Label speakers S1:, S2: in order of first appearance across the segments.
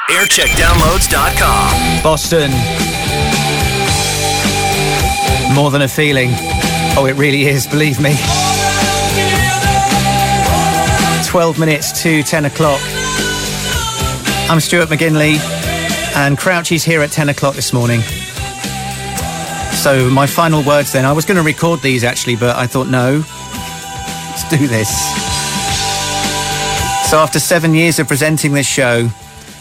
S1: aircheckdownloads.com.
S2: Boston. More than a feeling. Oh, it really is, believe me. 12 minutes to 10 o'clock. I'm Stuart McGinley, and Crouchy's here at 10 o'clock this morning. So my final words then. I was going to record these actually, but I thought, no, let's do this. So after 7 years of presenting this show,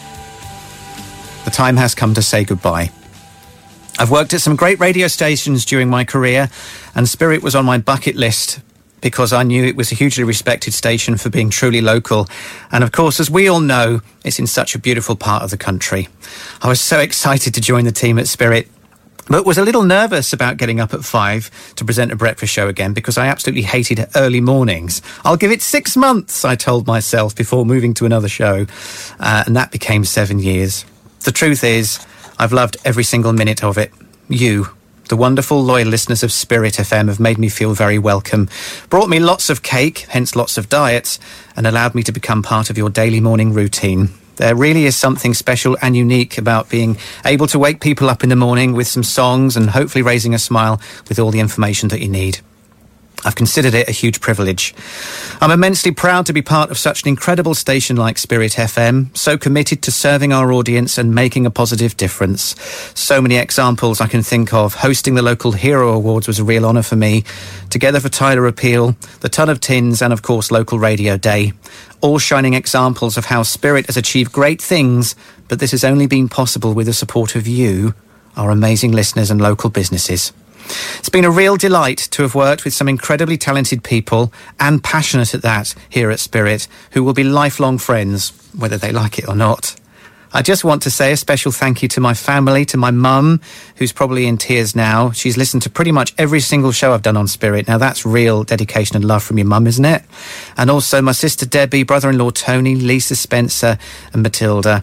S2: the time has come to say goodbye. I've worked at some great radio stations during my career, and Spirit was on my bucket list because I knew it was a hugely respected station for being truly local. And of course, as we all know, it's in such a beautiful part of the country. I was so excited to join the team at Spirit, but was a little nervous about getting up at 5 to present a breakfast show again because I absolutely hated early mornings. I'll give it 6 months, I told myself, before moving to another show. And that became 7 years. The truth is, I've loved every single minute of it. You, the wonderful, loyal listeners of Spirit FM, have made me feel very welcome, brought me lots of cake, hence lots of diets, and allowed me to become part of your daily morning routine. There really is something special and unique about being able to wake people up in the morning with some songs and hopefully raising a smile with all the information that you need. I've considered it a huge privilege. I'm immensely proud to be part of such an incredible station like Spirit FM, so committed to serving our audience and making a positive difference. So many examples I can think of. Hosting the local Hero Awards was a real honour for me. Together for Tyler Appeal, the Ton of Tins, and of course Local Radio Day. All shining examples of how Spirit has achieved great things, but this has only been possible with the support of you, our amazing listeners and local businesses. It's been a real delight to have worked with some incredibly talented people, and passionate at that, here at Spirit, who will be lifelong friends, whether they like it or not. I just want to say a special thank you to my family, to my mum, who's probably in tears now. She's listened to pretty much every single show I've done on Spirit. Now, that's real dedication and love from your mum, isn't it? And also my sister Debbie, brother-in-law Tony, Lisa Spencer and Matilda.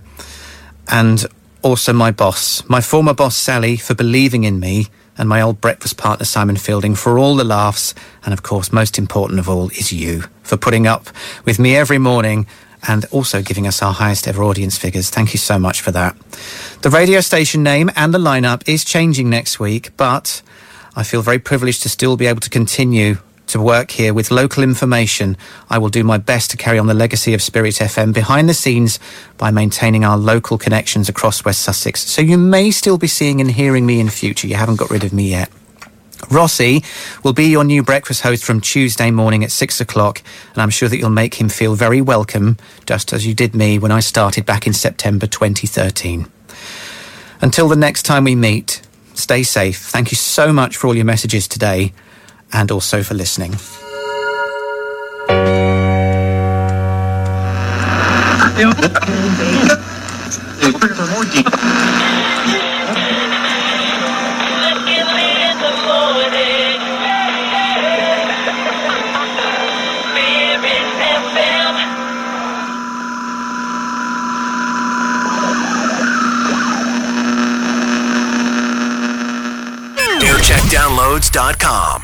S2: And also my boss, my former boss Sally, for believing in me, and my old breakfast partner Simon Fielding for all the laughs, and of course, most important of all, is you, for putting up with me every morning and also giving us our highest ever audience figures. Thank you so much for that. The radio station name and the lineup is changing next week, but I feel very privileged to still be able to continue to work here with local information. I will do my best to carry on the legacy of Spirit FM behind the scenes by maintaining our local connections across West Sussex. So you may still be seeing and hearing me in future. You haven't got rid of me yet. Rossi will be your new breakfast host from Tuesday morning at 6 o'clock, and I'm sure that you'll make him feel very welcome, just as you did me when I started back in September 2013. Until the next time we meet, stay safe. Thank you so much for all your messages today, and also for listening.
S1: aircheckdownloads.com